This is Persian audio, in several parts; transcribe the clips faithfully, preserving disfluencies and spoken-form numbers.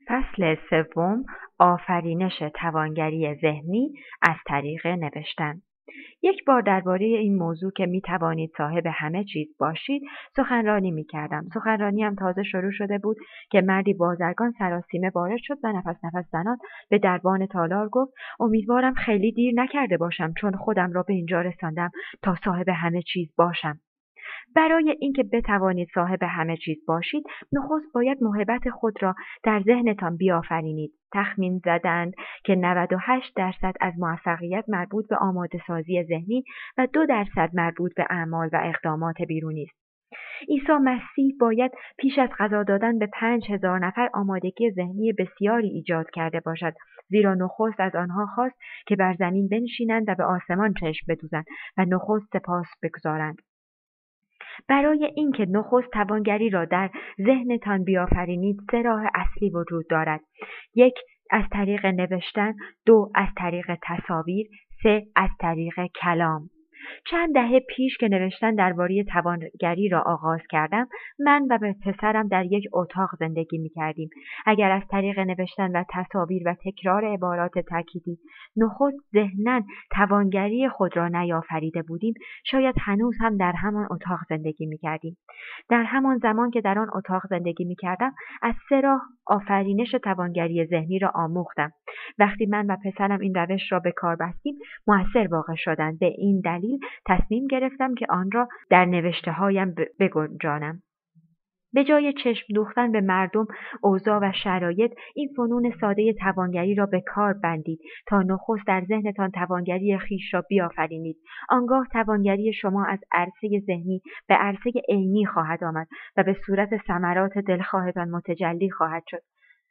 فصل سوم، آفرینش توانگری ذهنی از طریق نوشتن. یک بار درباره این موضوع که می توانید صاحب همه چیز باشید سخنرانی می کردم. سخنرانی هم تازه شروع شده بود که مردی بازرگان سراسیمه وارد شد و نفس نفس زنان به دربان تالار گفت: امیدوارم خیلی دیر نکرده باشم، چون خودم را به اینجا رساندم تا صاحب همه چیز باشم. برای اینکه بتوانید صاحب همه چیز باشید، نخست باید موهبت خود را در ذهنتان بیافرینید. تخمین زدند که نود و هشت درصد از موفقیت مربوط به آماده سازی ذهنی و دو درصد مربوط به اعمال و اقدامات بیرونی است. عیسی مسیح باید پیش از غذا دادن به پنج هزار نفر آمادگی ذهنی بسیاری ایجاد کرده باشد، زیرا نخست از آنها خواست که بر زمین بنشینند و به آسمان چشم بدوزند و نخست سپاس بگزارند. برای اینکه نخست توانگری را در ذهنتان بیافرینید، سه راه اصلی وجود دارد: یک، از طریق نوشتن، دو، از طریق تصاویر، سه، از طریق کلام. چند دهه پیش که نوشتن درباره توانگری را آغاز کردم، من و پسرم در یک اتاق زندگی می کردیم. اگر از طریق نوشتن و تصاویر و تکرار عبارات تأکیدی نخست ذهناً توانگری خود را نیافریده بودیم، شاید هنوز هم در همان اتاق زندگی می کردیم. در همان زمان که در آن اتاق زندگی می کردم، از سه راه آفرینش توانگری ذهنی را آموختم. وقتی من و پسرم این روش را به کار بستیم، مؤثر واقع شدند. به این دلیل تصمیم گرفتم که آن را در نوشته هایم بگنجانم. به جای چشم دوختن به مردم، اوضاع و شرایط، این فنون ساده توانگری را به کار بندید تا نخست در ذهنتان توانگری خویش را بیافرینید. آنگاه توانگری شما از عرصه ذهنی به عرصه عینی خواهد آمد و به صورت ثمرات دلخواهتان متجلی خواهد شد.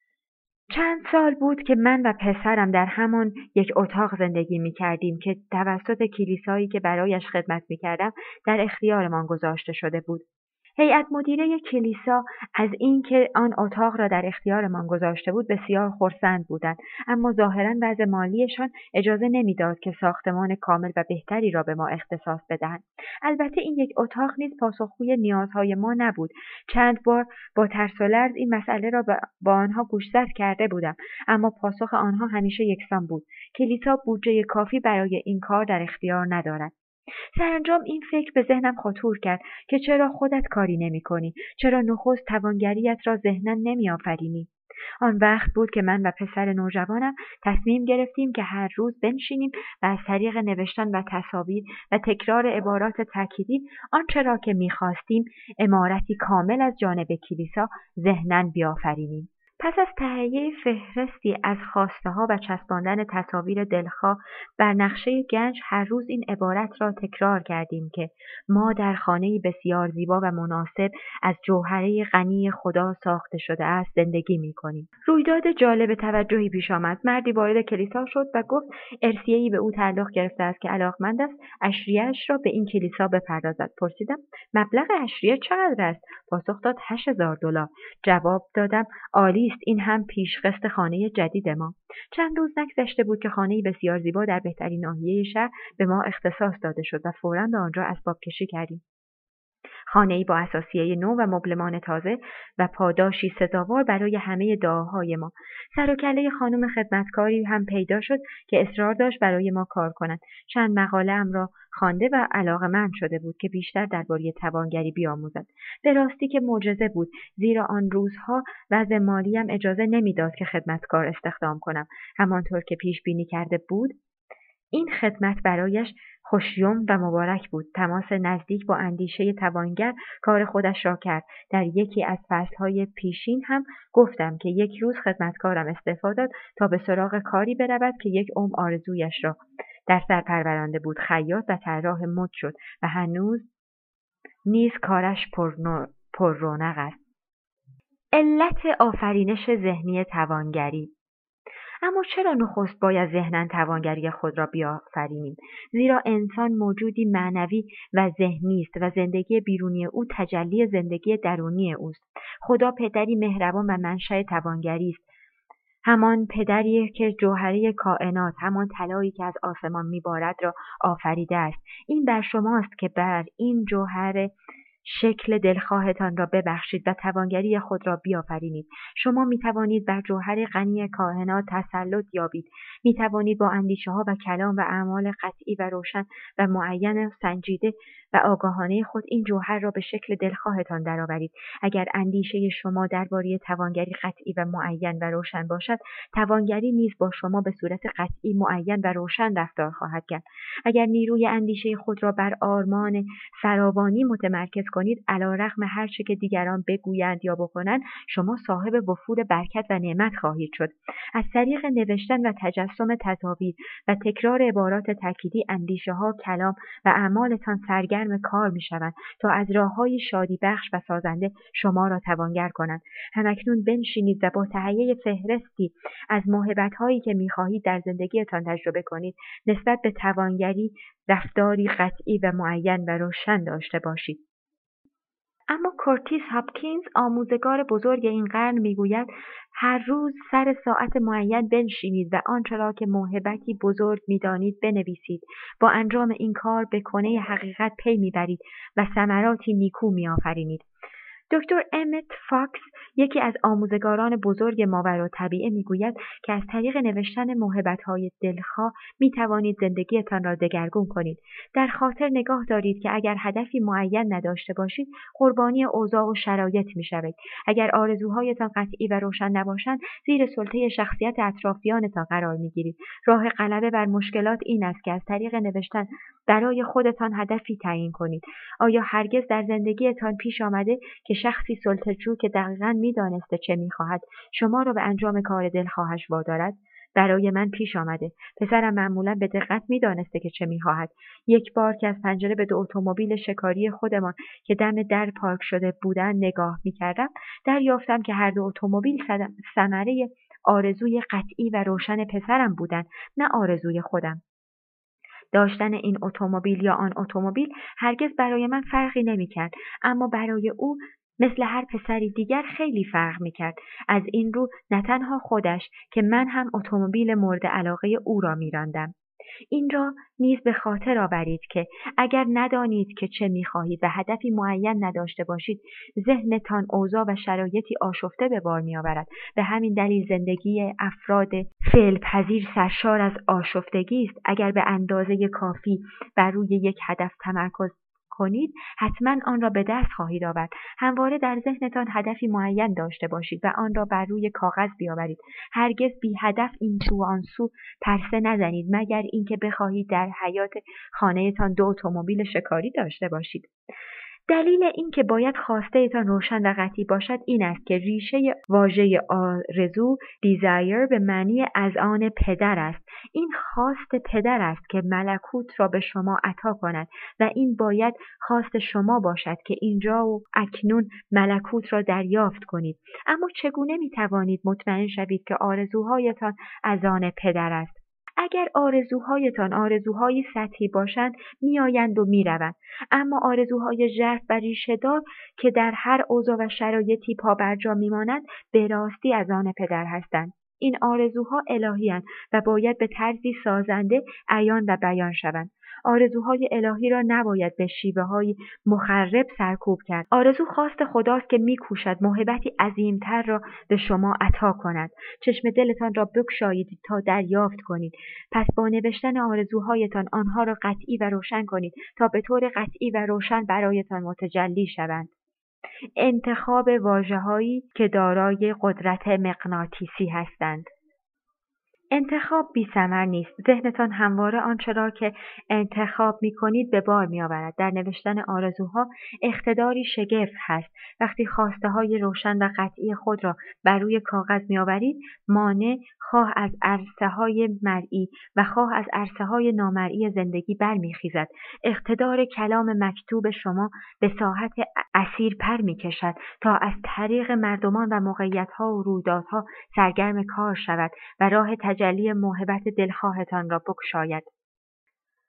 چند سال بود که من و پسرم در همان یک اتاق زندگی می کردیم که توسط کلیسایی که برایش خدمت می کردم در اختیارمان گذاشته شده بود. هیئت مدیره کلیسا از اینکه آن اتاق را در اختیارمان گذاشته بود بسیار خرسند بودند، اما ظاهراً وضع مالیشان اجازه نمیداد که ساختمان کامل و بهتری را به ما اختصاص بدهند. البته این یک اتاق نیز پاسخگوی نیازهای ما نبود. چند بار با ترس و لرز این مسئله را با آنها گوشزد کرده بودم، اما پاسخ آنها همیشه یکسان بود: کلیسا بودجه کافی برای این کار در اختیار ندارد. سرانجام این فکر به ذهنم خطور کرد که چرا خودت کاری نمی کنی؟ چرا نخست توانگریت را ذهناً نمی آفرینی؟ آن وقت بود که من و پسر نوجوانم تصمیم گرفتیم که هر روز بنشینیم و از طریق نوشتن و تصاویر و تکرار عبارات تأکیدی آنچه را که می خواستیم عمارتی کامل از جانب کلیسا ذهناً بیافرینیم. پس از تهیه فهرستی از خواسته‌ها و چسباندن تصاویر دلخواه بر نقشه گنج، هر روز این عبارت را تکرار کردیم که ما در خانه‌ای بسیار زیبا و مناسب از جوهره غنی خدا ساخته شده است زندگی می‌کنیم. رویداد جالب توجهی پیش آمد. مردی وارد کلیسا شد و گفت ارثیه‌ای به او تعلق گرفته است که علاقمند است اشریه‌اش را به این کلیسا بپردازد. پرسیدم مبلغ اشریه چقدر است؟ پاسخ داد هشت هزار دلار. جواب دادم عالی است، این هم پیشقسط خانه جدید ما. چند روز نگذشته بود که خانه‌ای بسیار زیبا در بهترین ناحیه شهر به ما اختصاص داده شد و فوراً به آنجا اسباب کشی کردیم. خانه‌ای با اثاثیه نو و مبلمان تازه و پاداشی سزاوار برای همه دعاهای ما. سر و کله خانم خدمتکاری هم پیدا شد که اصرار داشت برای ما کار کند. چند مقاله ام را خوانده و علاقه‌مند شده بود که بیشتر درباره توانگری بیاموزد. به راستی که معجزه بود، زیرا آن روزها وضع مالیم اجازه نمیداد که خدمتکار استخدام کنم. همانطور که پیش بینی کرده بود، این خدمت برایش خوشیوم و مبارک بود. تماس نزدیک با اندیشه توانگر کار خودش را کرد. در یکی از فصلهای پیشین هم گفتم که یک روز خدمتکارم استعفا داد تا به سراغ کاری برود که یک عمر آرزویش را در سر پرورانده بود. خیاط و طراح مد شد و هنوز نیز کارش پر رونق است. علت آفرینش ذهنی توانگری. اما چرا نخست باید ذهناً توانگری خود را بیافرینیم؟ زیرا انسان موجودی معنوی و ذهنی است و زندگی بیرونی او تجلی زندگی درونی اوست. خدا پدری مهربان و منشأ توانگری است. همان پدری که جوهره کائنات، همان طلایی که از آسمان میبارد را آفریده است. این بر شماست که بر این جوهر شکل دلخواهتان را ببخشید و توانگری خود را بیافرینید. شما می توانید بر جوهر غنی کائنات تسلط یابید. می توانید با اندیشه ها و کلام و اعمال قطعی و روشن و معین و سنجیده و آگاهانه خود این جوهر را به شکل دلخواهتان درآورید. اگر اندیشه شما درباره توانگری قطعی و معین و روشن باشد، توانگری نیز با شما به صورت قطعی، معین و روشن رفتار خواهد کرد. اگر نیروی اندیشه خود را بر آرمان فراوانی متمرکز کنید، علیرغم هر چه که دیگران بگویند یا بکنند، شما صاحب وفور برکت و نعمت خواهید شد. از طریق نوشتن و تجسم تصاویر و تکرار عبارات تأکیدی، اندیشه ها، کلام و اعمالتان سرگرم کار می شوند تا از راههای شادی بخش و سازنده شما را توانگر کنند. همکنون بنشینید و با تهیه فهرستی از موهبت‌هایی که می‌خواهید در زندگیتان تجربه کنید، نسبت به توانگری رفتاری قطعی و معین و روشن داشته باشید. اما کورتیس هاپکینز، آموزگار بزرگ این قرن، میگوید هر روز سر ساعت معین بنشینید و آنچه را که موهبتی بزرگ می‌دانید بنویسید. با انجام این کار به کنه حقیقت پی میبرید و ثمراتی نیکو میآفرینید. دکتر امت فاکس، یکی از آموزگاران بزرگ ماوراءالطبیعه، میگوید که از طریق نوشتن موهبت‌های دلخواه میتوانید زندگیتان را دگرگون کنید. در خاطر نگاه دارید که اگر هدفی معین نداشته باشید، قربانی اوضاع و شرایط میشوید. اگر آرزوهایتان قطعی و روشن نباشند، زیر سلطه شخصیت اطرافیانتان قرار میگیرید. راه غلبه بر مشکلات این است که از طریق نوشتن برای خودتان هدفی تعیین کنید. آیا هرگز در زندگیتان پیش آمده که شخصی سلطه‌جو که دقیقاً می‌دانسته چه می‌خواهد شما را به انجام کار دلخواهش وادارد؟ برای من پیش آمده. پسرم معمولاً به دقت می‌دانسته که چه می‌خواهد. یک بار که از پنجره به دو اتومبیل شکاری خودمان که دم در پارک شده بودند نگاه می‌کردم، دریافتم که هر دو اتومبیل ثمره آرزوی قطعی و روشن پسرم بودند، نه آرزوی خودم. داشتن این اتومبیل یا آن اتومبیل هرگز برای من فرقی نمی‌کرد، اما برای او مثل هر پسری دیگر خیلی فرق می‌کرد. از این رو نه تنها خودش که من هم اتومبیل مورد علاقه او را می‌راندم. این را نیز به خاطر آورید که اگر ندانید که چه می‌خواهید و هدفی معین نداشته باشید، ذهنتان اوضاع و شرایطی آشفته به بار می‌آورد. به همین دلیل زندگی افراد فعل‌پذیر سرشار از آشفتگی است. اگر به اندازه کافی بر روی یک هدف تمرکز کنید، حتما آن را به دست خواهید آورد. همواره در ذهنتان هدفی معین داشته باشید و آن را بر روی کاغذ بیاورید. هرگز بی هدف این سو و آن سو پرسه نزنید، مگر اینکه بخواهید در حیاط خانه‌تان دو اتومبیل شکاری داشته باشید. دلیل این که باید خواسته‌تان روشن و قطعی باشد این است که ریشه واژه آرزو، desire، به معنی از آن پدر است. این خواست پدر است که ملکوت را به شما عطا کند و این باید خواست شما باشد که اینجا و اکنون ملکوت را دریافت کنید. اما چگونه می توانید مطمئن شوید که آرزوهایتان از آن پدر است؟ اگر آرزوهایتان آرزوهای سطحی باشند، میآیند و میروند، اما آرزوهای ژرف و ریشه‌دار که در هر اوضاع و شرایطی پابرجا میمانند، به راستی از آن پدر هستند. این آرزوها الهی‌اند و باید به طرزی سازنده عیان و بیان شوند. آرزوهای الهی را نباید به شیوه‌های مخرب سرکوب کرد. آرزو خواست خداست که می‌کوشد موهبتی عظیم‌تر را به شما عطا کند. چشم دلتان را بگشایید تا دریافت کنید. پس با نوشتن آرزوهایتان آنها را قطعی و روشن کنید تا به طور قطعی و روشن برایتان متجلی شوند. انتخاب واژه‌هایی که دارای قدرت مغناطیسی هستند. انتخاب بی‌ثمر نیست. ذهنتان همواره آنچه را که انتخاب می‌کنید به بار می‌آورد. در نوشتن آرزوها اقتداری شگرف هست. وقتی خواسته‌های روشن و قطعی خود را بر روی کاغذ می‌آورید، مانع خواه از عرصه‌های مرئی و خواه از عرصه‌های نامرئی زندگی برمی‌خیزد. اقتدار کلام مکتوب شما به ساحت اثیر پر می‌کشد تا از طریق مردمان و موقعیت‌ها و رویدادها سرگرم کار شود و راه تجلی موهبت دلخواهتان را بگشاید.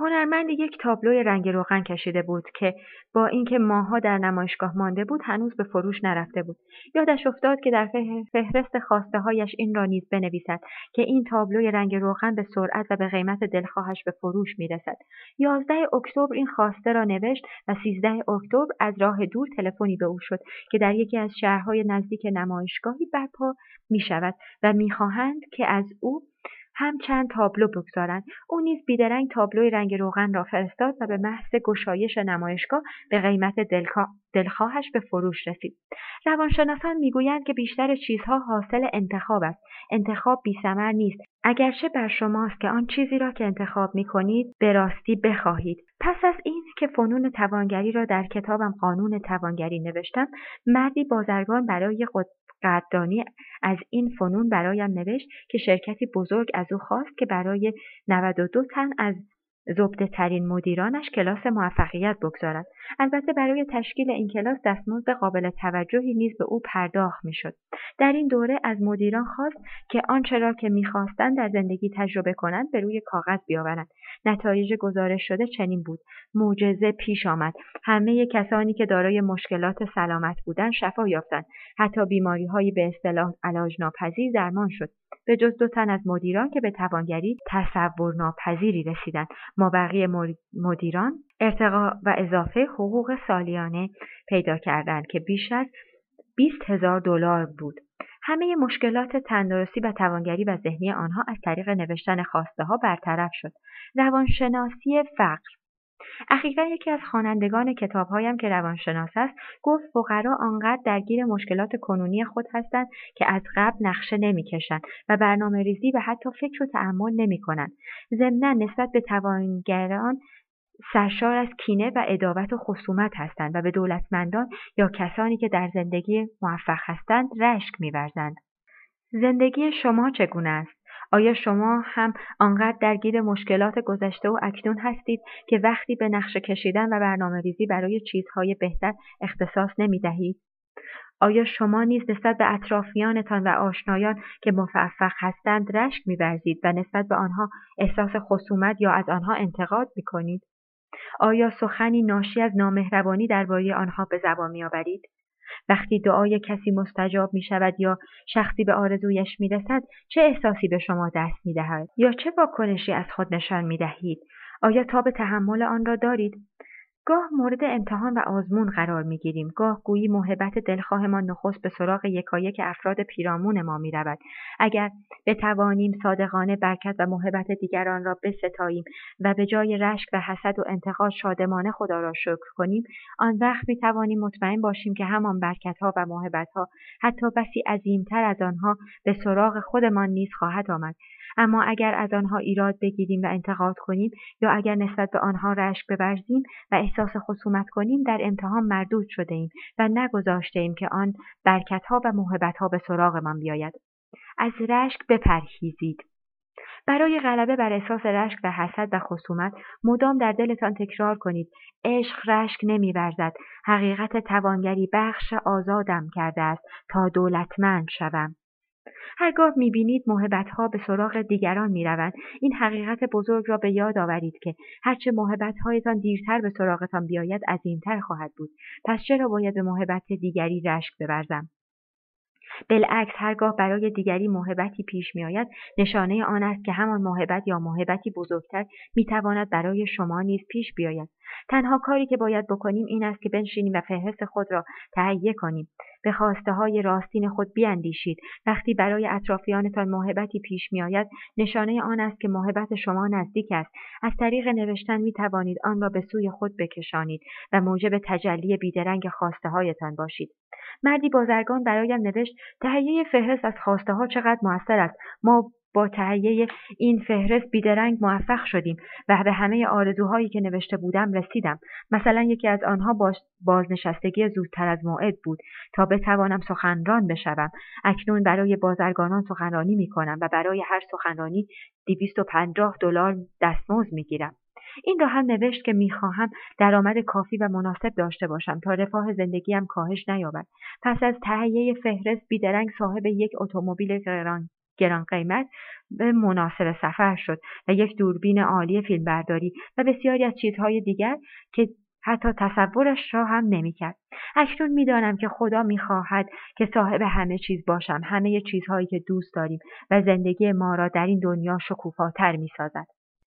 هنرمند یک تابلوی رنگ روغن کشیده بود که با اینکه ماه‌ها در نمایشگاه مانده بود هنوز به فروش نرفته بود. یادش افتاد که در فهرست خواسته‌هایش این را نیز بنویسد که این تابلوی رنگ روغن به سرعت و به قیمت دلخواهش به فروش می‌رسد. یازده اکتبر این خواسته را نوشت و سیزده اکتبر از راه دور تلفنی به او شد که در یکی از شهرهای نزدیک نمایشگاهی برپا می‌شود و می‌خواهند که از او هم چند تابلو بگذارند. او نیز بیدرنگ تابلوی رنگ روغن را فرستاد و به محض گشایش نمایشگاه به قیمت دلخواهش به فروش رسید. روانشناسان میگویند که بیشتر چیزها حاصل انتخاب است. انتخاب بی‌ثمر نیست، اگرچه بر شماست که آن چیزی را که انتخاب می‌کنید به راستی بخواهید. پس از این که فنون توانگری را در کتابم قانون توانگری نوشتم، مردی بازرگان برای خود قدردانی از این فنون برایم نوشت که شرکتی بزرگ از او خواست که برای نود و دو تن از زبده ترین مدیرانش کلاس موفقیت بگذارد. البته برای تشکیل این کلاس دستمزد قابل توجهی نیز به او پرداخت میشد. در این دوره از مدیران خواست که آنچه را که میخواستند در زندگی تجربه کنند به روی کاغذ بیاورند. نتایج گزارش شده چنین بود: معجزه پیش آمد. همه کسانی که دارای مشکلات سلامت بودند شفا یافتند. حتی بیماری‌هایی به اصطلاح علاج ناپذیر درمان شد. به جز دو تن از مدیران که به توانگری تصور ناپذیری رسیدند. مابقی مدیران ارتقا و اضافه حقوق سالیانه پیدا کردند که بیش از بیست هزار دلار بود. همه مشکلات تندرستی و توانگری و ذهنی آنها از طریق نوشتن خواسته ها برطرف شد. روانشناسی فقر. اخیراً یکی از خوانندگان کتاب‌هایم که روانشناس است گفت فقرا آنقدر درگیر مشکلات کنونی خود هستند که از قبل نقشه نمی‌کشند و برنامه‌ریزی و حتی فکر و تأمل نمی‌کنند. ضمناً نسبت به توانگران سرشار از کینه و عداوت و خصومت هستند و به دولتمندان یا کسانی که در زندگی موفق هستند رشک می‌ورزند. زندگی شما چگونه است؟ آیا شما هم آنقدر درگیر مشکلات گذشته و اکنون هستید که وقتی به نقشه کشیدن و برنامه‌ریزی برای چیزهای بهتر اختصاص نمی‌دهید؟ آیا شما نیز نسبت به اطرافیانتان و آشنایان که موفق هستند رشک می‌ورزید و نسبت به آنها احساس خصومت یا از آنها انتقاد می‌کنید؟ آیا سخنی ناشی از نامهربانی درباره آنها به زبان می‌آورید؟ وقتی دعای کسی مستجاب می شود یا شخصی به آرزویش می رسد، چه احساسی به شما دست می دهد؟ یا چه واکنشی از خود نشان می دهید؟ آیا تاب تحمل آن را دارید؟ گاه مورد امتحان و آزمون قرار می گیریم. گاه گویی موهبت دلخواهمان نخست به سراغ یکایک افراد پیرامون ما می رود. اگر بتوانیم صادقانه برکت و موهبت دیگران را بستاییم و به جای رشک و حسد و انتقاد شادمانه خدا را شکر کنیم، آن وقت می توانیم مطمئن باشیم که همان برکت‌ها و موهبت‌ها حتی بسی عظیمتر از آنها به سراغ خودمان نیز خواهد آمد. اما اگر از آنها ایراد بگیریم و انتقاد کنیم یا اگر نسبت به آنها رشک بورزیم و احساس خصومت کنیم، در امتحان مردود شده ایم و نگذاشته ایم که آن برکت‌ها و موهبت‌ها به سراغمان بیاید. از رشک بپرهیزید. برای غلبه بر احساس رشک و حسد و خصومت مدام در دلتان تکرار کنید: عشق رشک نمی‌ورزد. حقیقت توانگری بخش آزادم کرده است تا دولتمند شوم. هرگاه می‌بینید موهبت‌ها به سراغ دیگران می‌روند، این حقیقت بزرگ را به یاد آورید که هرچه موهبت‌هایتان دیرتر به سراغتان بیاید عظیمتر خواهد بود. پس چرا باید به موهبت دیگری رشک بورزم؟ بالعکس، هرگاه برای دیگری موهبتی پیش می‌آید، نشانه آن است که همان موهبت یا موهبتی بزرگتر می‌تواند برای شما نیز پیش بیاید. تنها کاری که باید بکنیم این است که بنشینیم و فهرست خود را تهیه کنیم. به خواسته‌های راستین خود بیاندیشید. وقتی برای اطرافیانتان موهبتی پیش می‌آید، نشانه آن است که موهبت شما نزدیک است. از طریق نوشتن می‌توانید آن را به سوی خود بکشانید و موجب تجلی بیدرنگ خواسته‌هایتان باشید. مردی بازرگان برایم نوشت: تهیه فهرست از خواسته‌ها چقدر مؤثر است. ما با تهیه این فهرست بیدرنگ موفق شدیم و به همه آرزوهایی که نوشته بودم رسیدم. مثلا یکی از آنها باز بازنشستگی زودتر از موعد بود تا بتوانم سخنران بشوم. اکنون برای بازرگانان سخنرانی می‌کنم و برای هر سخنرانی دویست و پنجاه دلار دستمزد می‌گیرم. این را هم نوشت که می‌خواهم درآمد کافی و مناسب داشته باشم تا رفاه زندگیم کاهش نیابد. پس از تهیه فهرست بیدرنگ صاحب یک اتومبیل گران گران قیمت به مناسب سفر شد و یک دوربین عالی فیلمبرداری و بسیاری از چیزهای دیگر که حتی تصورش را هم نمی‌کرد. اکنون می‌دانم که خدا می‌خواهد که صاحب همه چیز باشم، همه چیزهایی که دوست داریم و زندگی ما را در این دنیا شکوفاتر می‌سازد.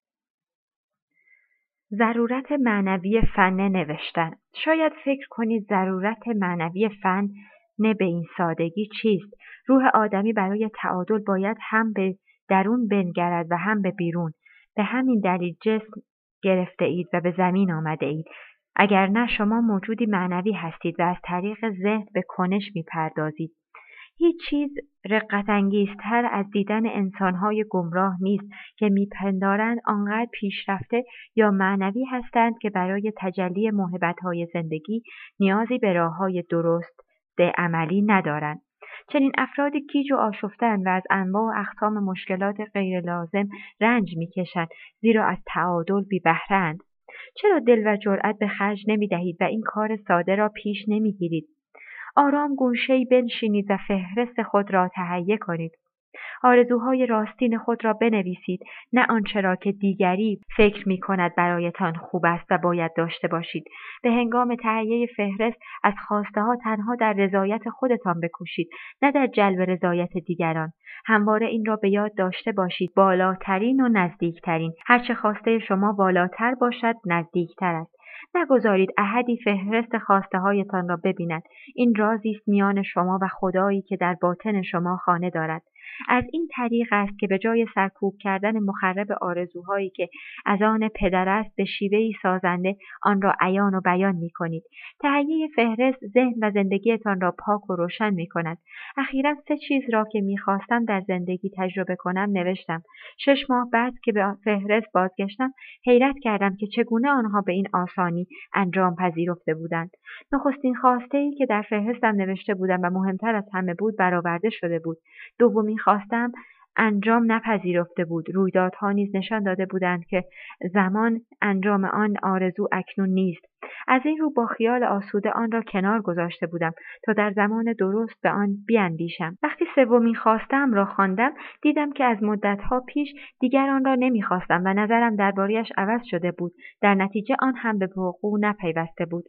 ضرورت معنوی فن نوشتن. شاید فکر کنید ضرورت معنوی فن نه به این سادگی چیست؟ روح آدمی برای تعادل باید هم به درون بنگرد و هم به بیرون. به همین دلیل جسم گرفته اید و به زمین آمده اید. اگر نه شما موجودی معنوی هستید و از طریق ذهن به کنش می‌پردازید. هیچ چیز رقت‌انگیزتر از دیدن انسان‌های گمراه نیست که می‌پندارند آنقدر پیشرفته یا معنوی هستند که برای تجلی موهبت‌های زندگی نیازی به راه‌های درست عملی ندارند. چنین افرادی گیج و آشفته‌اند و از انواع و اقسام مشکلات غیرلازم رنج می‌کشند، زیرا از تعادل بی‌بهره‌اند. چرا دل و جرأت به خرج نمی‌دهید و این کار ساده را پیش نمی‌گیرید؟ آرام گوشه‌ای بنشینید و فهرست خود را تهیه کنید. آرزوهای راستین خود را بنویسید، نه آنچه را که دیگری فکر می‌کند برایتان خوب است و باید داشته باشید. به هنگام تهیه فهرست از خواسته‌ها تنها در رضایت خودتان بکوشید، نه در جلب رضایت دیگران. همواره این را به یاد داشته باشید: بالاترین و نزدیکترین. هرچه خواسته شما بالاتر باشد، نزدیکتر است. نگذارید احدی فهرست خواسته‌هایتان را ببیند. این رازی است میان شما و خدایی که در باطن شما خانه دارد. از این طریق است که به جای سرکوب کردن مخرب آرزوهایی که از آن پدر است، به شیوهی سازنده آن را عیان و بیان می‌کنید. تهیه فهرست ذهن و زندگیتان را پاک و روشن می‌کند. اخیراً سه چیز را که می‌خواستم در زندگی تجربه کنم نوشتم. شش ماه بعد که به فهرست بازگشتم، حیرت کردم که چگونه آنها به این آسانی انجام پذیرفته بودند. نخستین خواسته‌ای که در فهرستم نوشته بودم و مهمتر از همه بود، برآورده شده بود. دومین خواستم انجام نپذیرفته بود. رویدادها نیز نشان داده بودند که زمان انجام آن آرزو اکنون نیست. از این رو با خیال آسوده آن را کنار گذاشته بودم تا در زمان درست به آن بیاندیشم. وقتی سومین خواستم را خواندم، دیدم که از مدتها پیش دیگر آن را نمیخواستم و نظرم درباره‌اش عوض شده بود. در نتیجه آن هم به وقوع نپیوسته بود.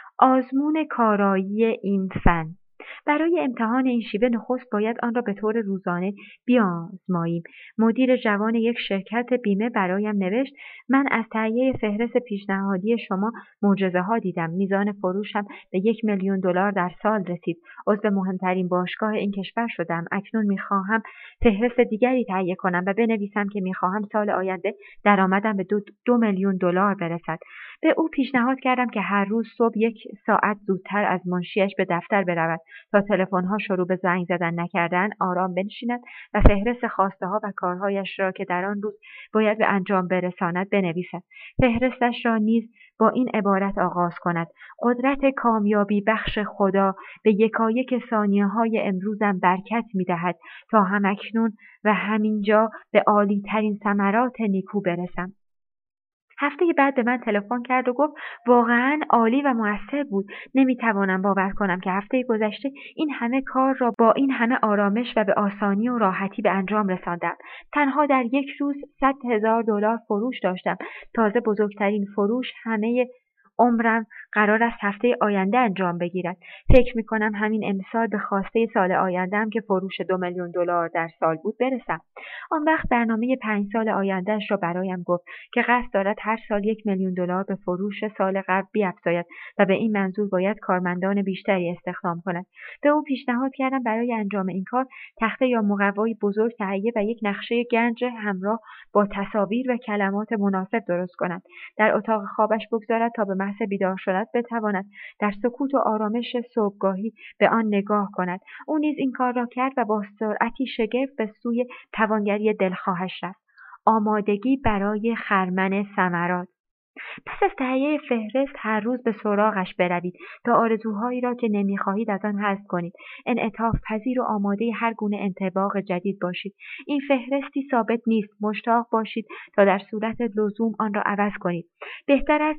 آزمون کارایی این فن. برای امتحان این شیوه نخست باید آن را به طور روزانه بیازماییم. مدیر جوان یک شرکت بیمه برایم نوشت: من از تهیه فهرست پیشنهادی شما معجزه‌ها دیدم. میزان فروشم به یک میلیون دلار در سال رسید. عضو مهمترین باشگاه این کشور شدم. اکنون میخواهم فهرست دیگری تهیه کنم و بنویسم که میخواهم سال آینده درآمدم به دو, دو میلیون دلار برسد. به او پیشنهاد کردم که هر روز صبح یک ساعت زودتر از منشیش به دفتر برود تا تلفن‌ها شروع به زنگ زدن نکردن، آرام بنشیند و فهرست خواسته‌ها و کارهایش را که در آن روز باید به انجام برساند بنویسد. فهرستش را نیز با این عبارت آغاز کند: قدرت کامیابی بخش خدا به یکایک ثانیه‌های امروزم برکت می‌دهد تا همکنون و همینجا به عالی‌ترین ثمرات نیکو برسم. هفته بعد به من تلفن کرد و گفت واقعاً عالی و مؤثر بود. نمیتوانم باور کنم که هفته گذشته این همه کار را با این همه آرامش و به آسانی و راحتی به انجام رساندم. تنها در یک روز صد هزار دلار فروش داشتم. تازه بزرگترین فروش همه عمرم قرار است هفته آینده انجام بگیرد. فکر می کنم همین امسال به خواسته سال آینده‌ام که فروش دو میلیون دلار در سال بود برسم. آن وقت برنامه پنج سال آیندهش را برایم گفت که قصد دارد هر سال یک میلیون دلار به فروش سال قبل بیفزاید و به این منظور باید کارمندان بیشتری استخدام کند. به او پیشنهاد کردم برای انجام این کار تخته یا مقوای بزرگ تهیه و یک نقشه گنج همراه با تصاویر و کلمات مناسب درست کند. در اتاق خوابش بگذارد تا به محض بیدار شدن بتواند در سکوت و آرامش صبحگاهی به آن نگاه کند. او نیز این کار را کرد و با سرعتی شگرف به سوی توانگری دلخواهش رفت. آمادگی برای خرمن ثمرات. پس از تهیه فهرست هر روز به سراغش بروید تا آرزوهایی را که نمیخواهید از آن حذف کنید. انعطاف پذیر و آماده هر گونه انطباق جدید باشید. این فهرستی ثابت نیست. مشتاق باشید تا در صورت لزوم آن را عوض کنید. بهتر است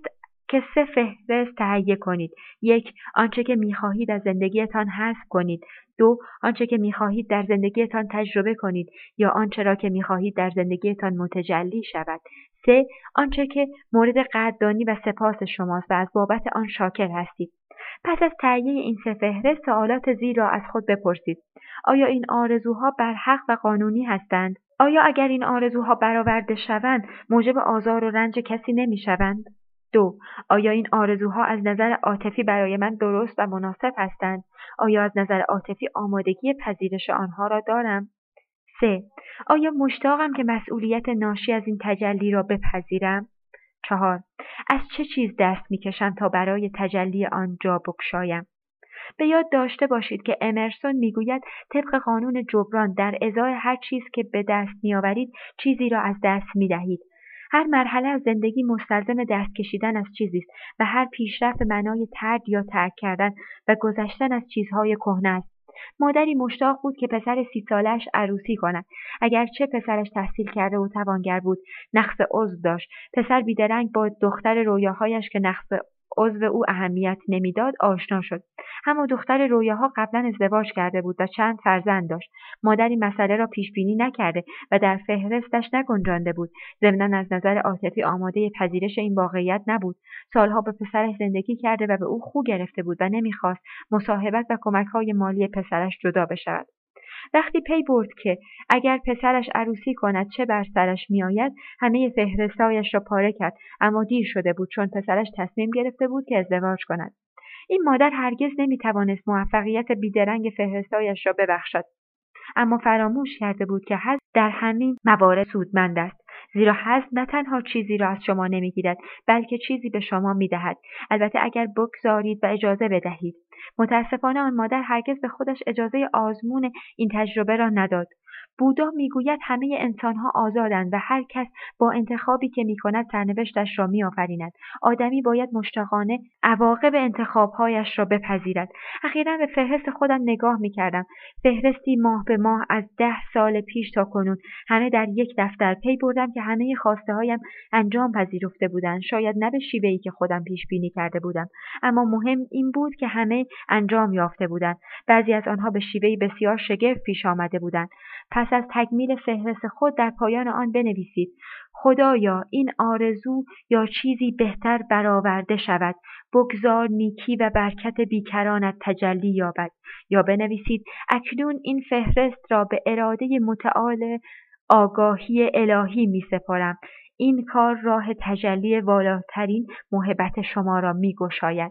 که سه فهرست تهیه کنید. یک، آنچه که می‌خواهید از زندگیتان حذف کنید. دو، آنچه که می‌خواهید در زندگیتان تجربه کنید یا آنچه را که می‌خواهید در زندگیتان متجلی شود. سه، آنچه که مورد قدردانی و سپاس شماست و از بابت آن شاکر هستید. پس از تهیه این سه فهرست سوالات زیر را از خود بپرسید. آیا این آرزوها برحق و قانونی هستند؟ آیا اگر این آرزوها برآورده شوند موجب آزار و رنج کسی نمی‌شوند؟ دو، آیا این آرزوها از نظر عاطفی برای من درست و مناسب هستند؟ آیا از نظر عاطفی آمادگی پذیرش آنها را دارم؟ سه، آیا مشتاقم که مسئولیت ناشی از این تجلی را بپذیرم؟ چهار، از چه چیز دست می‌کشم تا برای تجلی آن جا بگشایم؟ به یاد داشته باشید که امرسون میگوید طبق قانون جبران در ازای هر چیز که به دست میآورید چیزی را از دست میدهید. هر مرحله از زندگی مستلزم دست کشیدن از چیزی است و هر پیشرفت به معنای ترک یا ترک کردن و گذشتن از چیزهای کهنه است. مادری مشتاق بود که پسر سی سالش عروسی کند. اگرچه پسرش تحصیل کرده و توانگر بود، نقص عضو داشت. پسر بیدرنگ با دختر رویاهایش که نقص عضو او اهمیت نمیداد آشنا شد. اما دختر رویاها قبلا ازدواج کرده بود و چند فرزند داشت. مادر این مسئله را پیش بینی نکرده و در فهرستش نگنجانده بود. ضمناً از نظر عاطفی آماده پذیرش این واقعیت نبود. سالها با پسرش زندگی کرده و به او خو گرفته بود و نمیخواست مصاحبت و کمک‌های مالی پسرش جدا بشود. وقتی پی برد که اگر پسرش عروسی کند چه بر سرش میآید، همه فهرست‌هایش را پاره کرد، اما دیر شده بود چون پسرش تصمیم گرفته بود که ازدواج کند. این مادر هرگز نمیتوانست موفقیت بیدرنگ فهرست‌هایش را ببخشد، اما فراموش کرده بود که حظ در همین موارد سودمند است، زیرا حظ نه تنها چیزی را از شما نمیگیرد بلکه چیزی به شما میدهد، البته اگر بگذارید و اجازه بدهید. متاسفانه آن مادر هرگز به خودش اجازه آزمون این تجربه را نداد. بودا میگوید همه انسانها آزادند و هر کس با انتخابی که میکند سرنوشتش را میآفریند. آدمی باید مشتاقانه عواقب انتخابهایش را بپذیرد. اخیراً به فهرست خودم نگاه میکردم. فهرستی ماه به ماه از ده سال پیش تا کنون، همه در یک دفتر. پی بردم که همه خواسته هایم انجام پذیرفته بودند. شاید نه به شیوهی که خودم پیش بینی کرده بودم، اما مهم این بود که همه انجام یافته بودند. بعضی از آنها به شیوهی بسیار شگرف پیش آمده بودند. پس از تکمیل فهرست خود در پایان آن بنویسید: خدایا این آرزو یا چیزی بهتر برآورده شود، بگذار نیکی و برکت بیکرانت تجلی یابد. یا بنویسید: اکنون این فهرست را به اراده متعال آگاهی الهی می سپارم. این کار راه تجلی والاترین موهبت شما را می گشاید.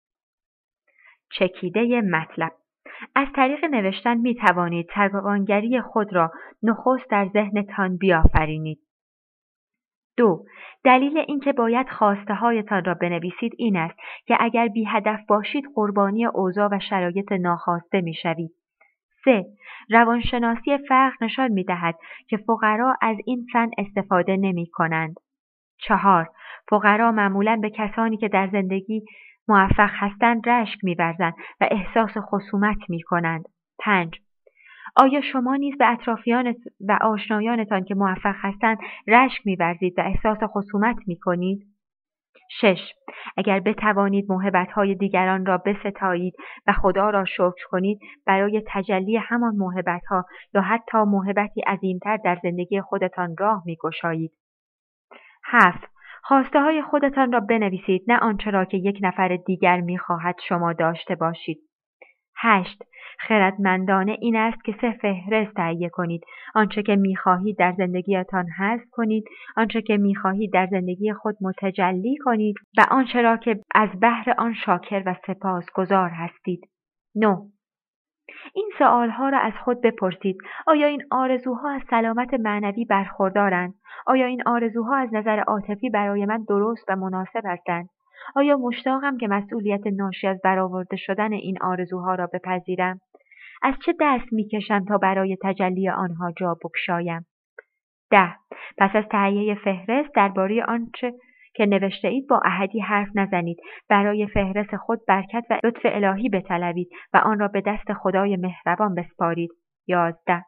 چکیده مطلب: از طریق نوشتن می توانید توانگری خود را نخست در ذهنتان بیافرینید. دو. دلیل اینکه باید خواسته هایتان را بنویسید این است که اگر بی هدف باشید قربانی اوضاع و شرایط ناخواسته می شوید. سه. روانشناسی فقر نشان می دهد که فقرا از این فن استفاده نمی کنند. چهار. فقرا معمولاً به کسانی که در زندگی موفق هستند رشک می‌ورزند و احساس خصومت می‌کنند. پنج. آیا شما نیز به اطرافیان و آشنایانتان که موفق هستند رشک می‌ورزید و احساس خصومت می‌کنید؟ شش. اگر بتوانید موهبت‌های دیگران را بستایید و خدا را شکر کنید، برای تجلی همان موهبت‌ها یا حتی موهبتی عظیمتر در زندگی خودتان راه می‌گشایید. هفت. خواسته های خودتان را بنویسید، نه آنچه را که یک نفر دیگر می‌خواهد شما داشته باشید. هشت. خردمندانه این است که سه فهرست تهیه کنید: آنچه که می‌خواهید در زندگیتان حذف کنید، آنچه که می‌خواهید در زندگی خود متجلی کنید و آنچه را که از بهر آن شاکر و سپاسگزار هستید. نه. این سوالها را از خود بپرسید: آیا این آرزوها از سلامت معنوی برخوردارند؟ آیا این آرزوها از نظر عاطفی برای من درست و مناسب هستند؟ آیا مشتاقم که مسئولیت ناشی از برآورده شدن این آرزوها را بپذیرم؟ از چه دست میکشم تا برای تجلی آنها جا بگشایم؟ ده. پس از تهیه فهرست درباره آنچه که نوشته اید با احدی حرف نزنید. برای فهرست خود برکت و لطف الهی بطلبید و آن را به دست خدای مهربان بسپارید. یازده.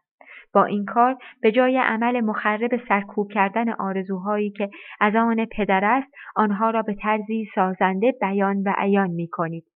با این کار به جای عمل مخرب سرکوب کردن آرزوهایی که از آن پدر است، آنها را به طرزی سازنده بیان و عیان می‌کنید.